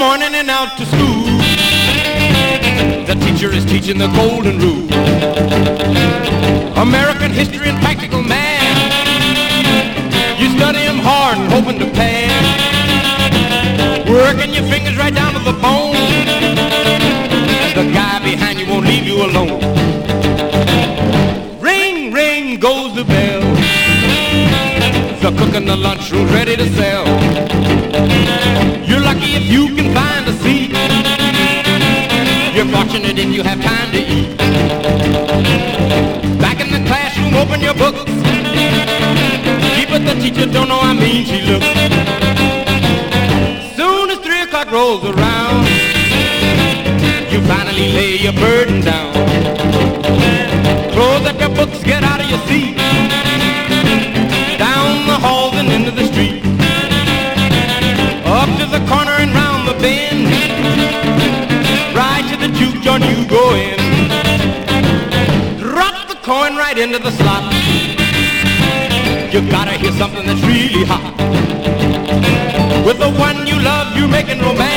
morning and out to school. The teacher is teaching the golden rule. American history and practical math. You study them hard and hoping to pass. Working your fingers right down to the bone. The guy behind you won't leave you alone. Ring, ring goes the bell. The cook in the lunchroom's ready to sell. You're lucky if you can find a seat. You're fortunate if you have time to eat. Back in the classroom, open your books. Keep it, the teacher don't know how mean she looks. Soon as 3 o'clock rolls around, you finally lay your burden down. Close up your books, get out of your seat. Down the halls and into the street. Up to the corner and round the bend. Right to the juke joint you go in. Drop the coin right into the slot. You gotta hear something that's really hot. With the one you love, you're making romance.